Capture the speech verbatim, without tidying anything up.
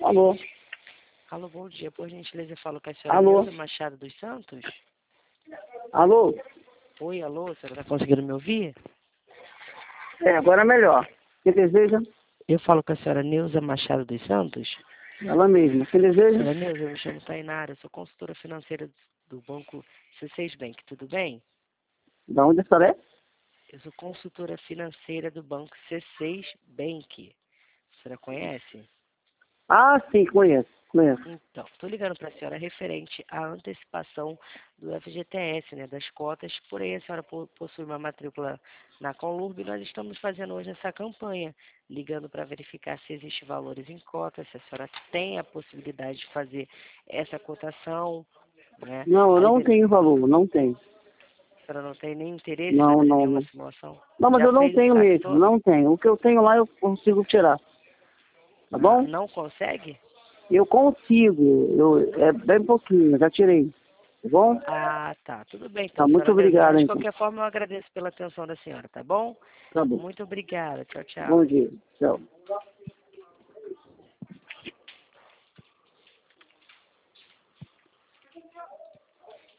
Alô? Alô, bom dia. Por gentileza, eu falo com a senhora Alô? Neuza Machado dos Santos. Alô? Oi, alô, a senhora está conseguindo me ouvir? É, agora é melhor. Quem deseja? Eu falo com a senhora Neuza Machado dos Santos. Ela mesma. Quem deseja? Senhora Neuza, eu me chamo Tainara, eu sou consultora financeira do banco C seis Bank, tudo bem? Da onde a senhora é? Eu sou consultora financeira do banco C seis Bank. A senhora conhece? Ah, sim, conheço. Conheço. Então, estou ligando para a senhora referente à antecipação do F G T S, né, das cotas. Porém, a senhora po- possui uma matrícula na Conlurb e nós estamos fazendo hoje essa campanha, ligando para verificar se existem valores em cotas, se a senhora tem a possibilidade de fazer essa cotação, né? Não, eu Aí, não veri- tenho valor, não tenho. a senhora não tem nenhum interesse em Não, fazer não, nenhuma não. simulação? Não, mas Já eu não fez o tenho saque mesmo, todo? não tenho. O que eu tenho lá eu consigo tirar. Tá Ah, bom? não consegue? Eu consigo. Eu, é bem pouquinho, já tirei. Tá bom? Ah, tá. Tudo bem, Tá, então, muito senhora Neuza. obrigado, Mas, de então. qualquer forma, eu agradeço pela atenção da senhora, tá bom? Tá bom. Muito obrigada. Tchau, Bom tchau. dia. Tchau.